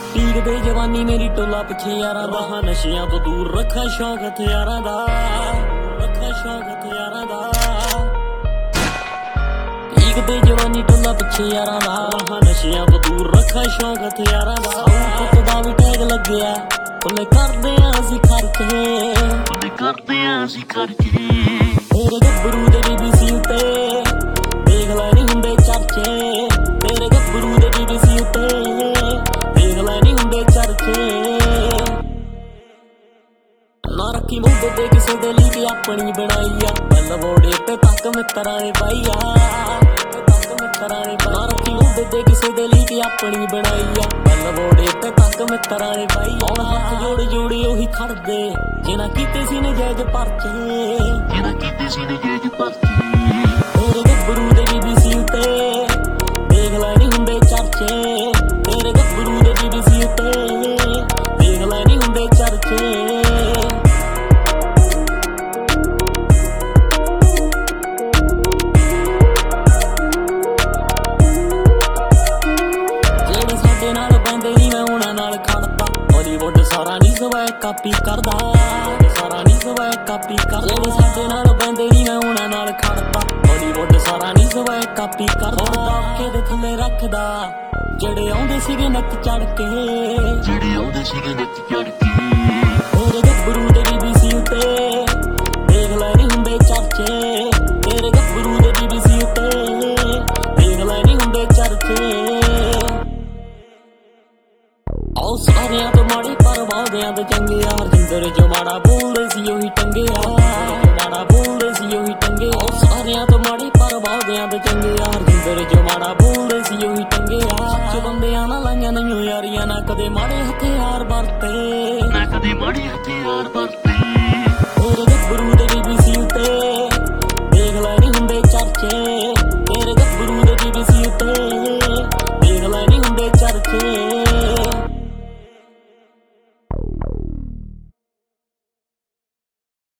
ਢੀਕਦੇ ਜਵਾਨੀ ਮੇਰੀ ਟੋਲਾ ਪਿੱਛੇ ਯਾਰਾਂ ਦਾ, ਨਸ਼ਿਆਂ ਤੋਂ ਦੂਰ ਰੱਖਾਂ ਸ਼ੌਕ ਹਥਿਆਰਾਂ ਦਾ, ਰੱਖਾਂ ਸ਼ੌਕ ਹਥਿਆਰਾਂ ਦਾ। ਢੀਕਦੇ ਜਵਾਨੀ ਟੋਲਾ ਪਿੱਛੇ ਯਾਰਾਂ ਦਾ, ਨਸ਼ਿਆਂ ਤੋਂ ਦੂਰ ਰੱਖਾਂ ਸ਼ੌਕ ਹਥਿਆਰਾਂ ਦਾ। ਪੁੱਤ ਦਾ ਵੀ ਟੈਗ ਲੱਗਿਆ, ਉਹਨੇ ਕਰਦੇ ਆਂ ਅਸੀਂ ਖਰਚੇ, ਉਹਨੇ ਕਰਦੇ ਆਂ ਅਸੀਂ ਖਰਚੇ। ਤੇਰੇ ਗੱਭਰੂ ਦੇ BBC ਉੱਤੇ ਦੇਖ ਲੈ ਨੀ ਹੁੰਦੇ ਚਰਚੇ, ਤੇਰੇ ਗੱਭਰੂ ਦੇ BBC ਉੱਤੇ ਦੇਖ ਲੈ ਨੀ ਹੁੰਦੇ ਚਰਚੇ। ਨਾ ਰੱਖੀ ਮੁੰਡੇ ਤੇ ਕਿਸੇ ਦੇ ਲਈ ਕਿ ਆਪਣੀ ਬਣਾਈ ਆ, ਬੈਲ ਬੋੜੇ ਤੇ ਤੱਕ ਮਿੱਤਰਾਂ ਨੇ ਪਾਈ ਆ, ਤੱਕ ਮਿੱਤਰਾਂ ਨੇ। ਨਾ ਰੱਖੀ ਮੁੰਡੇ ਤੇ ਕਿਸੇ ਦੇ ਲਈ ਕਿ ਆਪਣੀ ਬਣਾਈ ਆ, ਬੈਲ ਬੋੜੇ ਤੇ ਤੱਕ ਮਿੱਤਰਾਂ ਨੇ ਪਾਈ ਆ। ਹੱਥ ਜੋੜ ਜੋੜੇ ਉਹੀ ਖੜਦੇ ਜਿਨ੍ਹਾਂ ਕੀਤੇ ਸੀ ਨਜਾਇਜ਼ ਪਰਚੇ, ਜਿਨ੍ਹਾਂ ਕੀਤੇ ਸੀ ਨਜਾਇਜ਼ ਪਰਚੇ। ਤੇਰੇ ਗੱਭਰੂ ਦੇ BBC ਉੱਤੇ ਦੇਖ ਲੈ ਨੀ ਹੁੰਦੇ ਚਰਚੇ, ਤੇਰੇ ਗੱਭਰੂ ਦੇ BBC ਉੱਤੇ ਦੇਖ ਲੈ ਨੀ ਹੁੰਦੇ ਚਰਚੇ। ਜਿਹੜੇ ਸਾਡੇ ਨਾਲ ਬਹਿੰਦੇ ਨੀ ਮੈਂ ਉਹਨਾਂ ਨਾਲ ਖੜਦਾ, ਬਾਲੀਵੁੱਡ ਸਾਰਾ ਨੀ ਸਵੈ ਕਾਪੀ ਕਰਦਾ, ਸਾਰਾ ਨੀ ਸਵੈ ਕਾਪੀ ਕਰਦਾ। ਜਿਹੜੇ ਸਾਡੇ ਨਾਲ ਬਹਿੰਦੇ ਨੀ ਮੈਂ ਉਹਨਾਂ ਨਾਲ ਖੜਦਾ, ਬਾਲੀਵੁੱਡ ਸਾਰਾ ਨੀ ਸਵੈ ਕਾਪੀ ਕਰਦਾ। ਦਾਕੇ ਦੇ ਥੱਲੇ ਰੱਖਦਾ ਜਿਹੜੇ ਆਉਂਦੇ ਸੀਗੇ ਨੱਕ ਚੜ ਕੇ, ਜਿਹੜੇ ਆਉਂਦੇ ਸੀਗੇ ਨੱਕ ਚੜ ਕੇ। ਤੇਰੇ ਗੱਭਰੂ ਦੇ BBC ਉੱਤੇ ਦੇਖ ਲੈ ਨੀ ਹੁੰਦੇ ਚਰਚੇ, ਤੇਰੇ ਗੱਭਰੂ ਦੇ BBC ਉੱਤੇ ਦੇਖ ਲੈ ਨੀ ਹੁੰਦੇ ਚਰਚੇ। ਆਓ ਸਾਰਿਆਂ ਤੋਂ ਮਾੜੇ ਪਰ ਵਾਅਦਿਆਂ ਤੋਂ ਚੰਗੇ ਆ, ਜਿੰਦਰ ਜੋ ਮਾੜਾ ਬੋਲਦੇ ਸੀ ਉਹੀ ਟੰਗੇ ਆ, ਮਾੜਾ ਬੋਲਦੇ ਸੀ ਉਹੀ ਟੰਗੇ। ਆਓ ਸਾਰਿਆਂ ਤੋਂ ਮਾੜੇ ਪਰ ਵਾਅਦਿਆਂ ਤੋਂ ਚੰਗੇ ਆ, ਜਿੰਦਰ ਜੋ ਮਾੜਾ ਬੋਲਦੇ ਸੀ ਉਹੀ ਟੰਗੇ ਆ। ਸੱਚ ਬੰਦਿਆਂ ਨਾਲ ਲਾਈਆਂ ਨਹੀਂ ਯਾਰੀਆਂ, ਨਾ ਕਦੇ ਮਾੜੇ ਹਥਿਆਰ ਵਰਤੇ, ਨਾ ਕਦੇ ਮਾੜੇ ਹਥਿਆਰ ਵਰਤੇ।